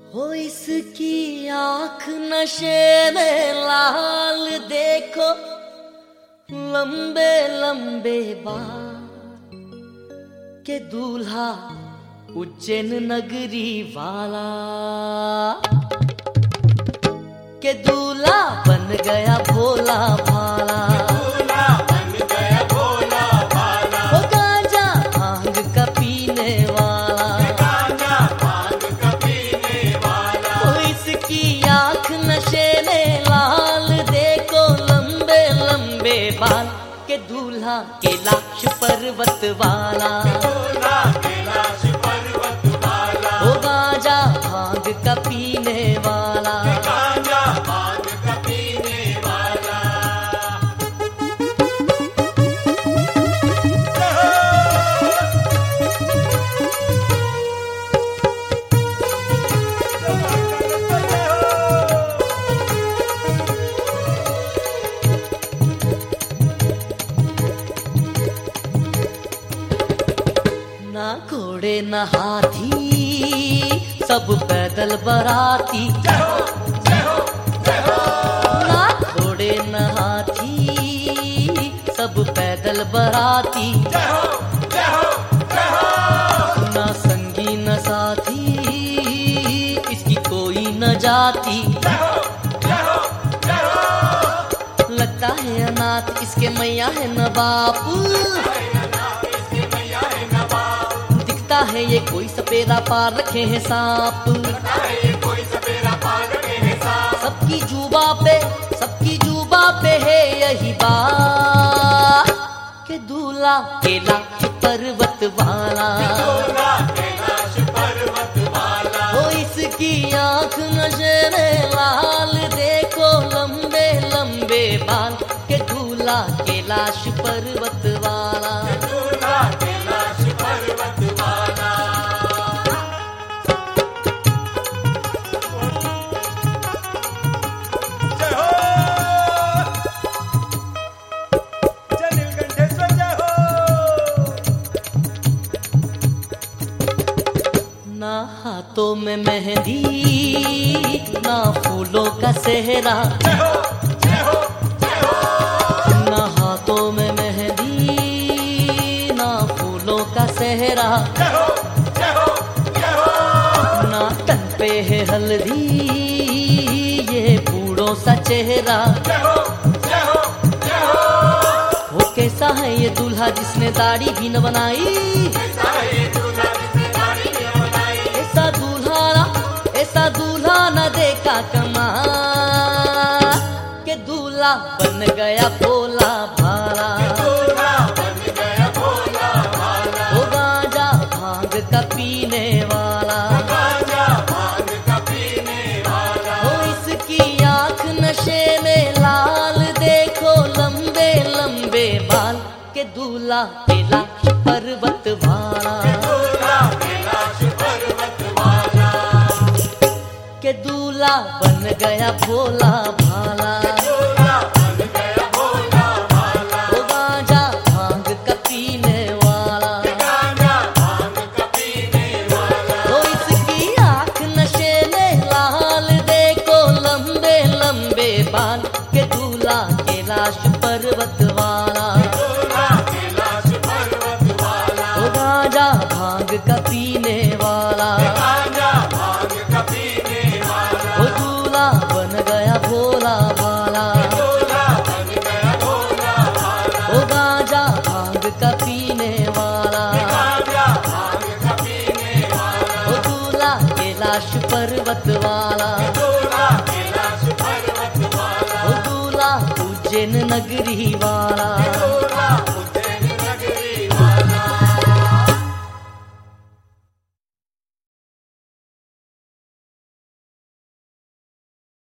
हो इसकी आँख नशे में लाल, देखो लंबे लंबे बाल के दूल्हा उज्जैन नगरी वाला, के दूल्हा बन गया भोला भाला। बन गया भोला भाला। वो गांजा भांग का पीने वाला, गांजा भांग का पीने वाला। वो इसकी आँख नशे में लाल, देखो लंबे लंबे बाल के दूल्हा कैलाश पर्वत वाला। दूल्हा कैलाश पर्वत वाला। वो गांजा भांग का पीने वाला। गांजा भांग का पीने वाला। ना घोड़े न हाथी, सब पैदल बराती। ना घोड़े न हाथी, सब पैदल बराती। ना संगी न साथी, इसकी कोई न जाती। लगता है अनाथ, इसके मैया है न बापू। दिखता है ये कोई सपेरा, पार रखे हैं सांप। कोई सपेरा पार रखे है सांप। सबकी जुबा पे है यही बात के दूल्हा कैलाश पर्वत वाला। दूल्हा कैलाश पर्वत वाला। हो इसकी आँख नशे में लाल, देखो लंबे लंबे बाल के दूल्हा कैलाश पर्वत वाला। दूल्हा कैलाश पर्वत वाला। जय हो जय नीलकंठेश्वर जय हो। ना हाथों में मेहंदी, ना फूलों का सेहरा। ना हाथों में मेहंदी, ना फूलों का सेहरा। ना तन पे है हल्दी, ये बूढ़ों सा चेहरा। वो कैसा है ये दूल्हा जिसने दाढ़ी भी न बनाई। ऐसा दूल्हा न देखा कमाल के दूल्हा बन गया भोला भाला। वो गांजा भांग का पीने वाला। वो इसकी आँख नशे में लाल, देखो लंबे लंबे बाल के दूल्हा कैलाश पर्वत वाला। के दूल्हा बन गया भोला भाला। वो गांजा भांग का पीने वाला। वो इसकी आँख नशे में लाल, देखो लंबे लंबे बाल के दूल्हा कैलाश पर्वत वाला। वो गांजा भांग का पीने वाला। वो दूल्हा बन गया भोला भाला। वो गांजा भांग का पीने वाला। वो दूल्हा कैलाश पर्वत वाला। वो दूल्हा उज्जैन नगरी वाला।